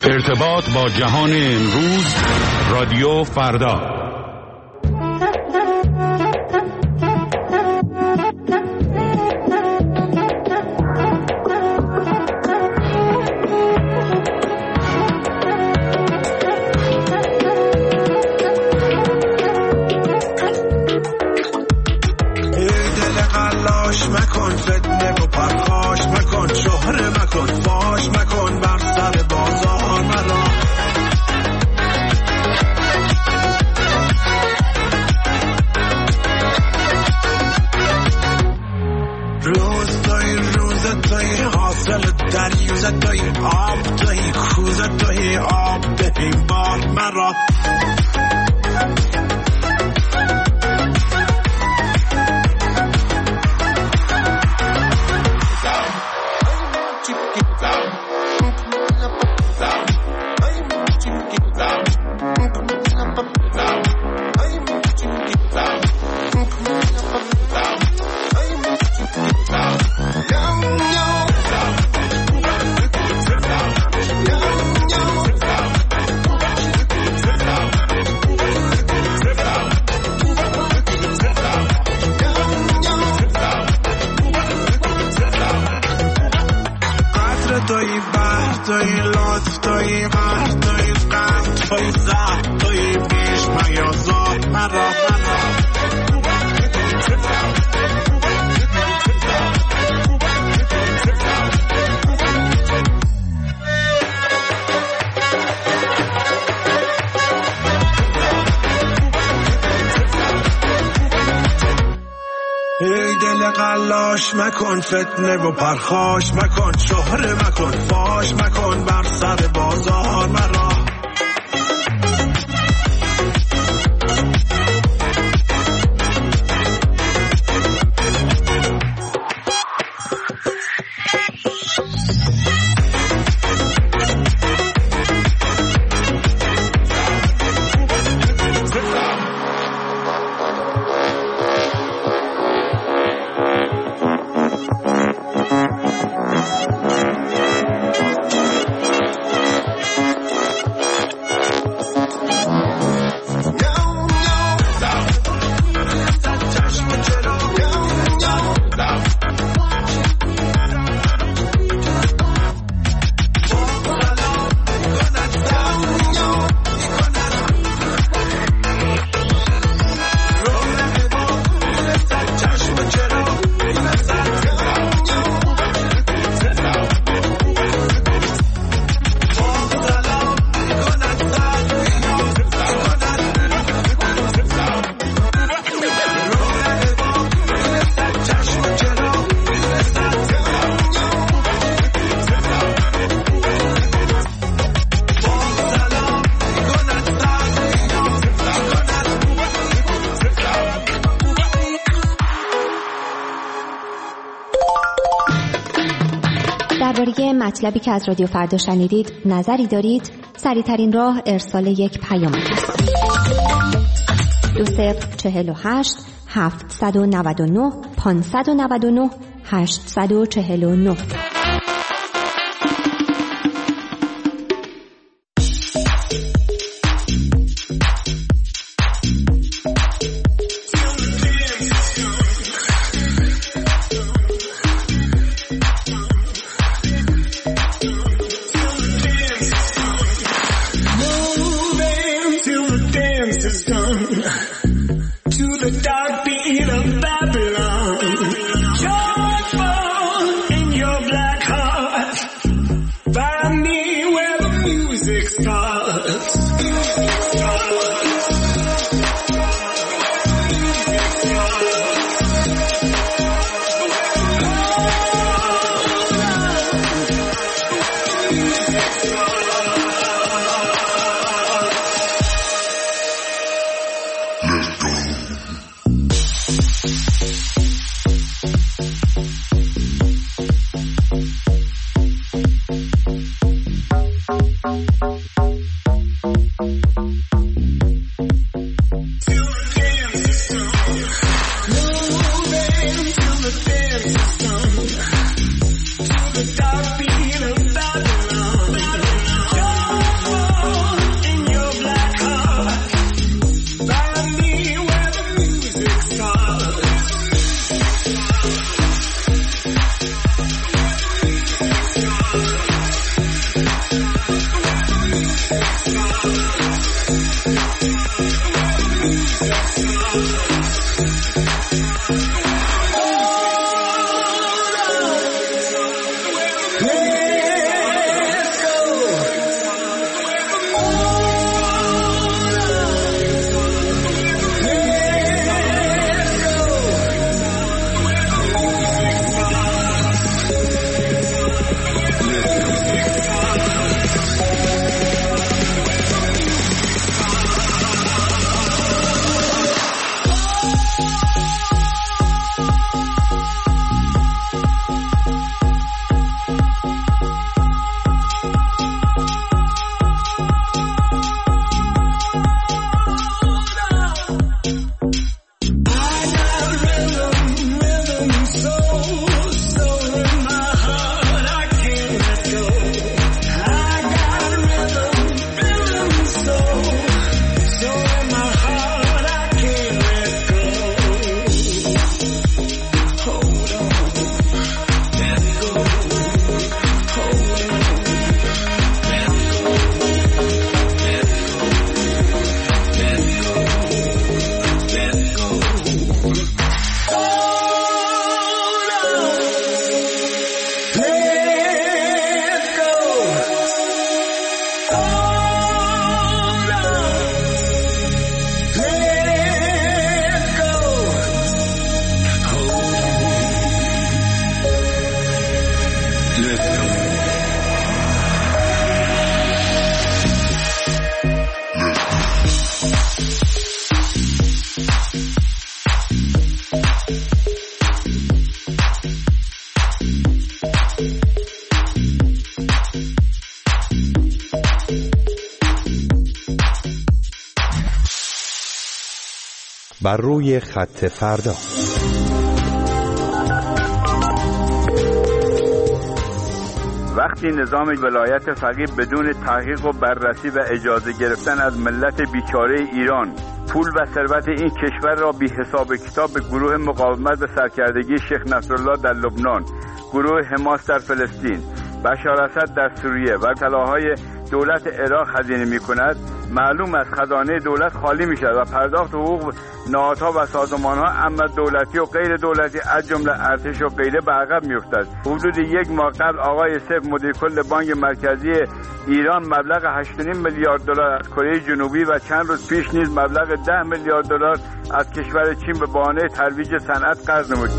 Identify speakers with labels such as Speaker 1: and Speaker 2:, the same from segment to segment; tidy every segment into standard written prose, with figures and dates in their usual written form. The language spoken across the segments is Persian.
Speaker 1: ارتباط با جهان امروز، رادیو فردا.
Speaker 2: مکن فتنه و پرخاش مکن، شهره مکن، فاش مکن، بر سر بازار مرا. روز توی حاصل دریوزه توی آب توی کوزه توی آب ببین بار مرا. مکن فتنه و پرخاش مکن، شهره مکن، فاش مکن، بر سر بازار مرا.
Speaker 3: درباره مطلبی که از رادیو فردا شنیدید نظری دارید؟ سریع‌ترین راه ارسال یک پیام است. 2048 799 599 849.
Speaker 4: بر روی خط فردا.
Speaker 5: وقتی نظام ولایت فقیه بدون تحقیق و بررسی و اجازه گرفتن از ملت بیچاره ایران پول و ثروت این کشور را بی حساب کتاب به گروه مقاومت و سرکردگی شیخ نصرالله در لبنان، گروه حماس در فلسطین، بشار اسد در سوریه و طلاهای دولت عراق هزینه می کند، معلوم است خزانه دولت خالی می شود و پرداخت حقوق نهادها و سازمانها اما دولتی و غیر دولتی از جمله ارتش و غیره به عقب می افتد. حدود یک ماه قبل آقای سیف مدیر کل بانک مرکزی ایران مبلغ 8.5 میلیارد دلار از کره جنوبی و چند روز پیش نیز مبلغ 10 میلیارد دلار از کشور چین به بهانه ترویج صنعت قرض نمود.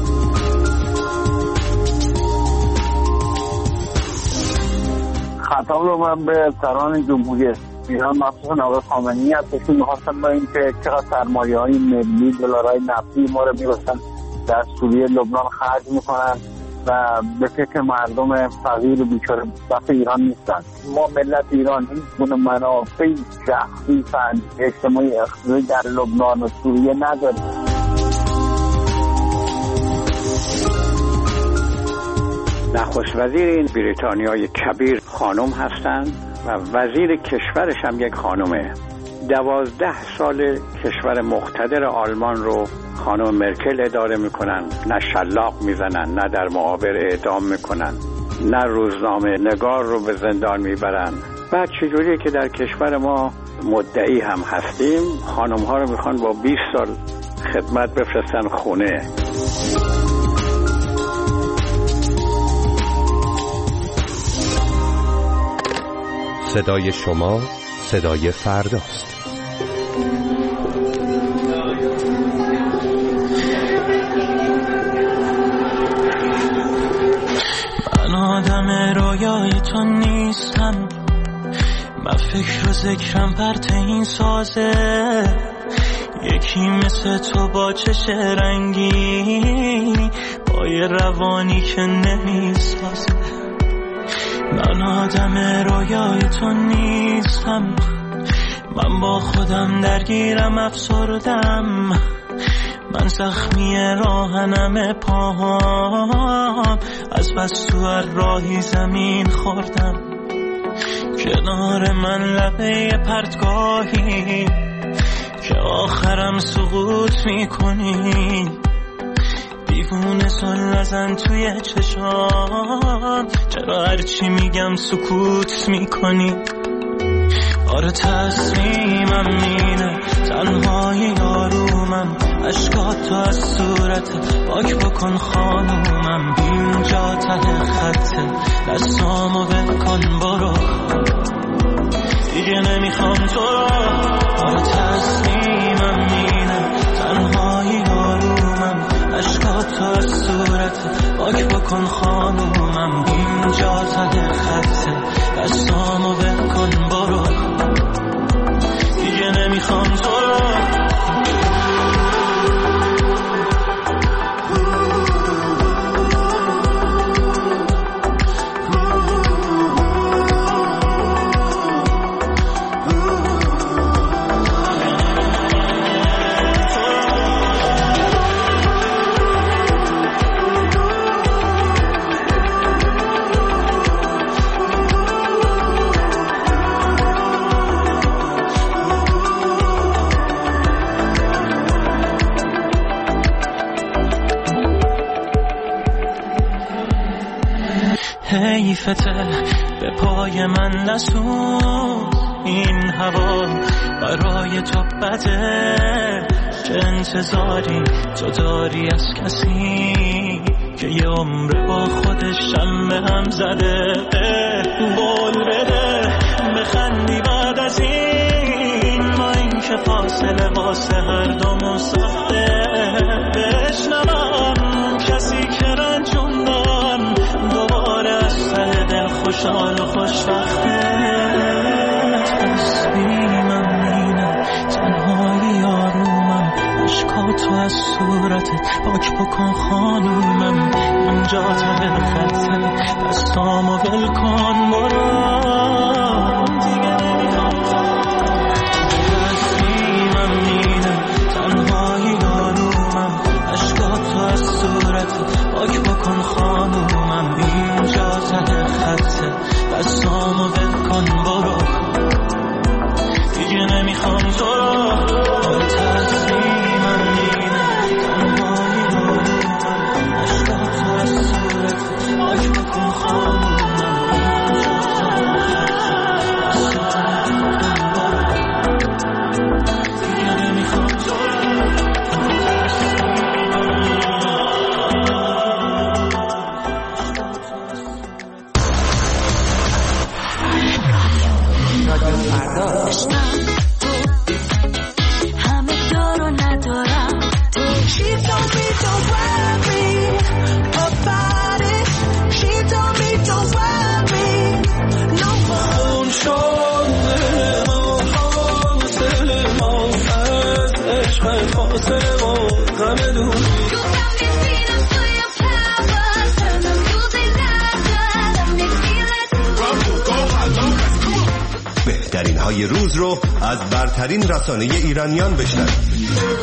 Speaker 6: خطاب رو من به سران جمهوری ایران مخصوصا آقای خامنه‌ای ازشون می‌خواستم با این که چقدر سرمایه‌های ملی دلارهای نفتی ما رو می‌برن در سوریه لبنان خرج می‌کنن و به فکر مردم فقیر و بیچاره بدبخت ایران نیستن. ما ملت ایران هیچ گونه منافع شخصی فردی اجتماعی اقتصادی در لبنان و سوریه نداریم.
Speaker 7: نخست وزیر این بریتانیای کبیر خانم هستند و وزیر کشورش هم یک خانمه. 12 سال کشور مقتدر آلمان رو خانم مرکل اداره میکنن، نه شلاق میزنن، نه در معابر اعدام میکنن، نه روزنامه نگار رو به زندان میبرن. بعد چجوریه که در کشور ما مدعی هم هستیم خانم ها رو میخوان با 20 سال خدمت بفرستن خونه.
Speaker 4: صدای شما صدای فرداست.
Speaker 8: من آدم رویای تو نیستم، من فکر و ذکرم پرت این سازه، یکی مثل تو با چش رنگی با یه روانی که نمیسازه. من آدم رویای تو نیستم، من با خودم درگیرم افسردم، من زخمی راهنم پاهام از بس تو هر راهی زمین خوردم. کنار من لبه پرتگاهی که آخرم سقوط میکنی، دیوونه سل نزن توی چشام، چرا هرچی میگم سکوت میکنی؟ آره تصمیمم اینه، تنهایی آرومم، اشکات تو از صورت پاک بکن خانومم، اینجا ته خطه دستامو بکن برو، دیگه نمیخوام تو رو. آره تصمیمم اینه، تنهایی آرومم، اشکات تو از صورت پاک بکن خانومم، اینجا ته خطه دستامو بکن برو، دیگه نمیخوام تو رو. حیفته به پای من نسون، این هوا برای تو بده، چه انتظاری تو داری از کسی که یه عمر با خودش شمه هم زده؟ قول بده بخندی بعد از این، با این که فاصله واسه هر دومون سخته، بشنوم کسی که رنجوندم دوباره از ته دل خوشحال و خوشبخته. تصمیمم اینه، تنهایی آرومم، اشکاتو از صورتت پاک بکن خانومم، اینجا ته خطه دستامو ول کن برو، دیگه نمیخوام. تصمیمم اینه، تنهایی
Speaker 9: رادیو فردا. همه دارو ندارم تو. She told me don't worry about it. She told me don't worry no more. شامل ما حاصل ما از عشق فاصله ما غم دور.
Speaker 4: بهترین های روز رو از برترین رسانه ایرانیان بشنوید.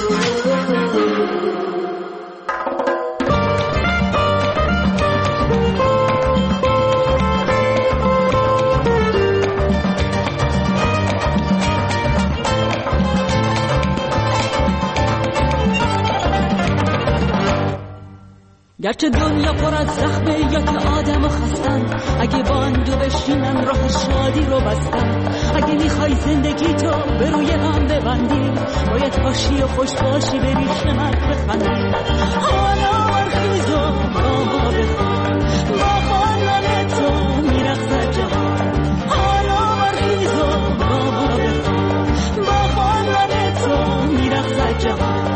Speaker 10: گرچه دنیا پر از زخمه یا که آدم خستن، اگه باندو بشینن راه شادی رو بستن. اگه میخوای زندگی تو به روی هم ببندی، باید باشی و خوش باشی بری شمت بخندی. حالا برخیز و با ما بخوان، با خواندن تو میرخصد جهان. حالا برخیز و با ما بخوان، با خواندن تو میرخصد جهان.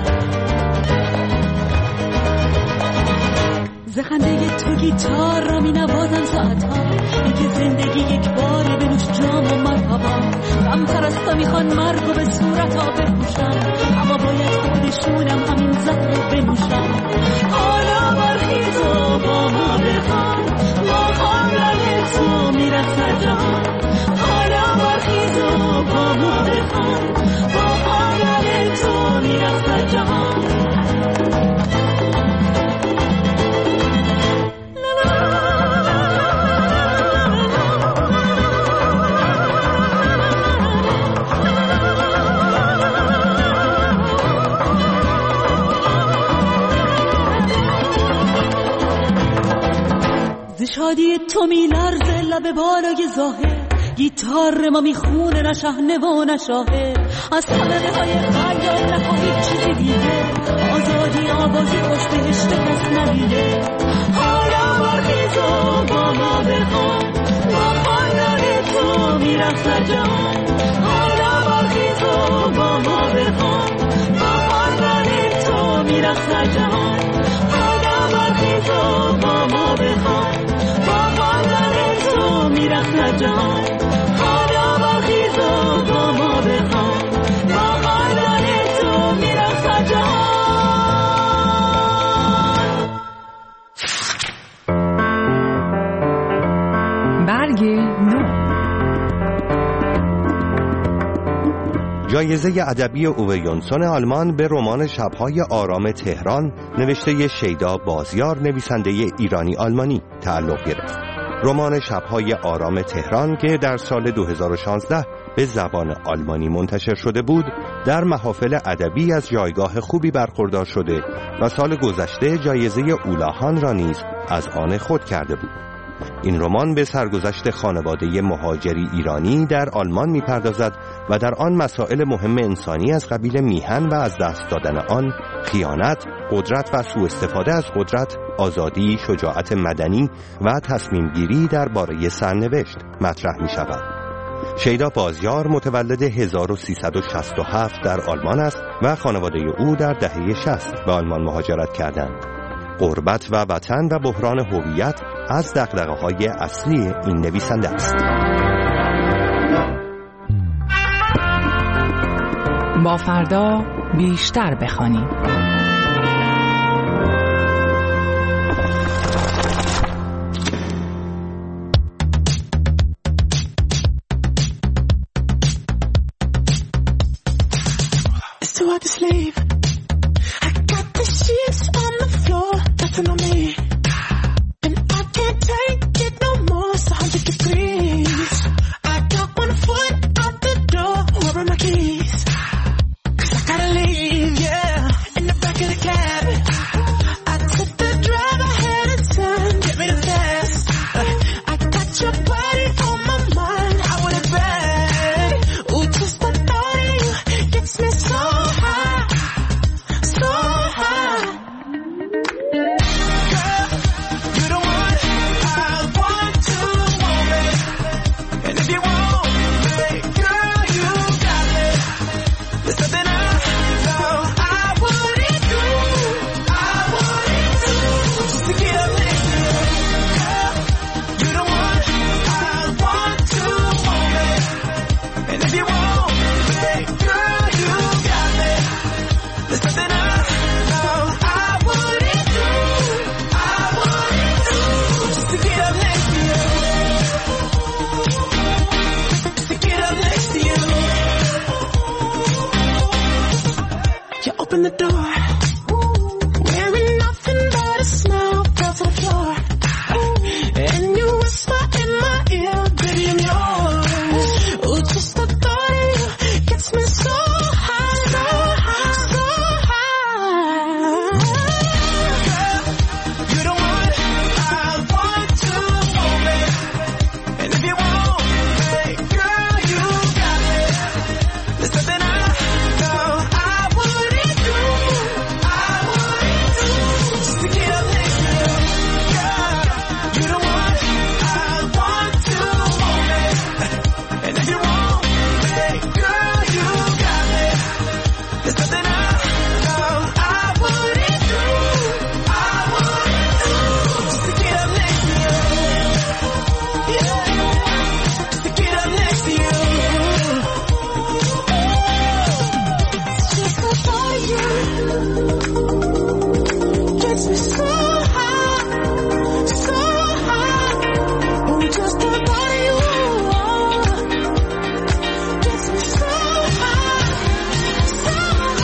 Speaker 10: زخنده تو گیتار را می نوازن ساعتها، اینکه زندگی یک باره بنوش جام و مرحبا. غم پرستا میخوان مرگ و به صورت ها بپوشن، اما باید خودشونم همین زهر رو بنوشن. حالا برخیز و با ما بخوان، با خواندن تو میرسد جهان. حالا برخیز و با ما بخوان، با خواندن تو میرسد جهان. شادی تو میلرزه لب بالای ظاهر، گیتار ما میخونه نه شحنه و نه شاهر. از طبقه های خیال نخواهی چیزی دیگه، آزادی آوازی خوش بهشت کس نمیده. حالا برخیز و با ما بخوان، با خواندن تو میرخصد جهان. حالا برخیز و با ما بخوان، با خواندن تو میرخصد جهان. حالا برخیز و با ما بخوان، تو میرخصد جهان. حالا برخیز و با ما بخوان، با خواندن تو میرخصد جهان.
Speaker 9: برگ نو.
Speaker 4: جایزه ادبی اوه یونسون آلمان به رمان شب‌های آرام تهران نوشته شیدا بازیار، نویسنده ایرانی آلمانی، تعلق گرفت. رمان شب‌های آرام تهران که در سال 2016 به زبان آلمانی منتشر شده بود، در محافل ادبی از جایگاه خوبی برخوردار شده و سال گذشته جایزه اولاهان را نیز از آن خود کرده بود. این رمان به سرگذشت خانواده مهاجری ایرانی در آلمان می‌پردازد و در آن مسائل مهم انسانی از قبیل میهن و از دست دادن آن، خیانت، قدرت و سوء استفاده از قدرت، آزادی، شجاعت مدنی و تصمیم گیری درباره سرنوشت مطرح می‌شود. شیدا بازیار متولد 1367 در آلمان است و خانواده او در دهه 60 به آلمان مهاجرت کردند. غربت و وطن و بحران هویت از دغدغه‌های اصلی این نویسنده است.
Speaker 9: با فردا بیشتر بخوانیم.
Speaker 11: Girl,
Speaker 9: open the door. Wearing nothing but a smile, fell to the floor. And you whisper in my ear, baby, I'm yours. Oh, just the thought of you gets me so high, so high, so high. Girl, you the one I want to hold me. And if you want me, girl, you got me. There's something I know I wouldn't do. I wouldn't do just to get up next to you. Girl, you the one I want to hold me. And if you want me, girl, you got me. There's something I know I wouldn't do. I wouldn't do just to get up next to you. Yeah, to get up next to you. Just the thought of you gets me so high, so high. Oh, just the thought of you gets me so high, so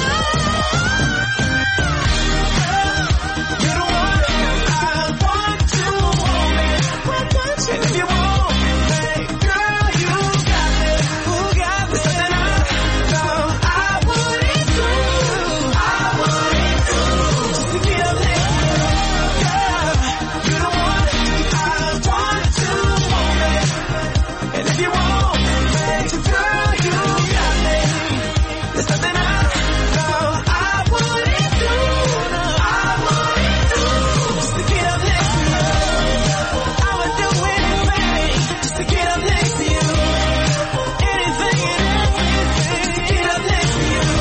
Speaker 9: high. You're the one I want to hold me. And if you want me, girl, you got me. Who got me? Something I know I wouldn't do. I wouldn't do just to get up next to you. Girl, you're the one I want to hold me. And if you want me, girl, you got me. There's something I know I wouldn't do. I wouldn't do just to get up next to you. I would do anything just to get up next to you. Anything and everything to get up next to you.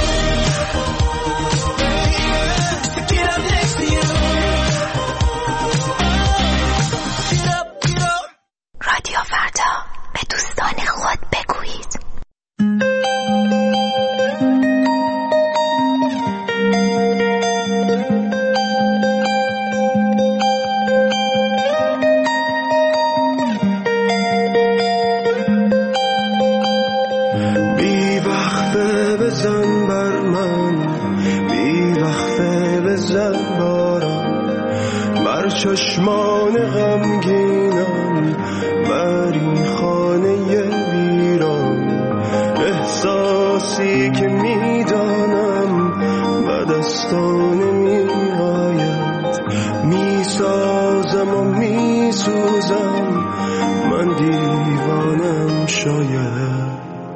Speaker 9: To get up next to you. Get up, get up.
Speaker 3: رادیو فردا، به دوستان خود بگویید.
Speaker 2: بی وقفه بزن بر من، بی وقفه بزن بارم، بر چشمان غمگینم، بر این خانه ویران. احساسی که میدانم به دستان میآید، میسازم و میسوزم، من دیوانم شاید.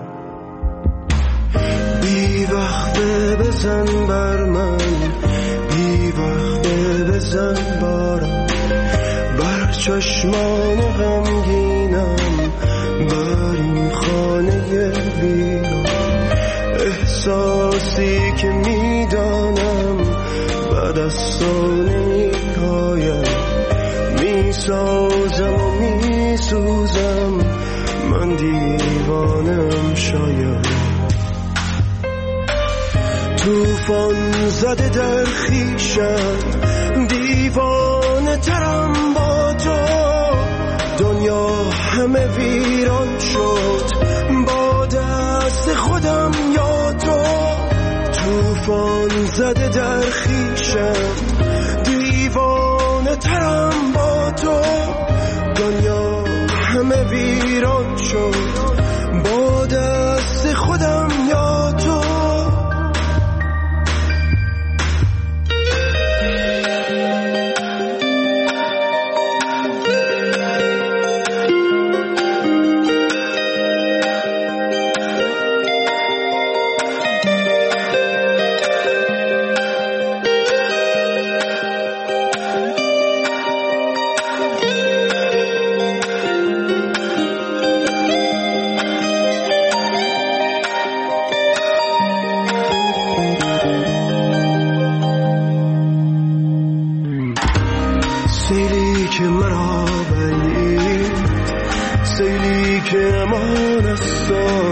Speaker 2: بی وقفه بزن بر من، بی وقفه بزن بارم، بر چشمان غمگینم، بر این خانه ویران. احساسی که میدانم به دستان میآید، میسازم و میسوزم، من دیوانم شاید. توفان زده در خیشم، دیوانه ترم با تو، دنیا همه ویران شد با دست خودم یا تو. توفان زده در خیشم، دیوانه ترم با تو، دنیا همه ویران شد با دست خودم یا تو. سیلی که مرا بلید، سیلی که امان است،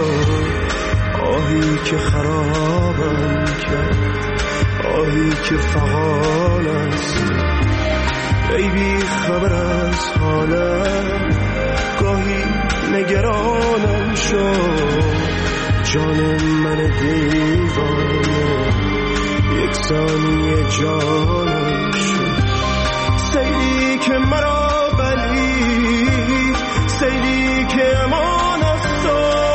Speaker 2: آهی که خرابم کرد، آهی که فغان است. ای بی خبر از حالم، گاهی نگرانم شد، جان من دیوانه یک ثانیه جانم شد. سیلی که مرا بلید، سیلی که امان است،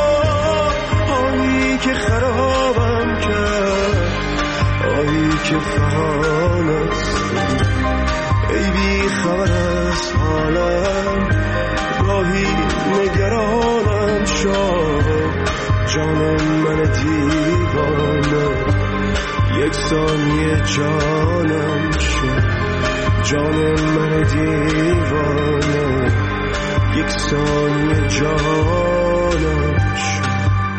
Speaker 2: آهی که خرابم کرد، آهی که فغان است. ای بی خبر از حالم، گاهی نگرانم شد. جانم من دیوانه، یک ثانیه جانم شد. جانم من دیوانه، یک ثانیه جانم شد.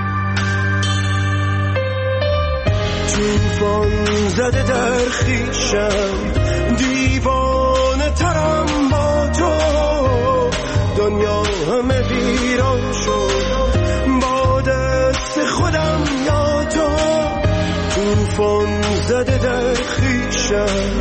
Speaker 2: توفان زده در خویشم، دیوانه ترم با تو. دنیا همه ویران شد، با دست خودم یا تو. توفان زده در خویشم،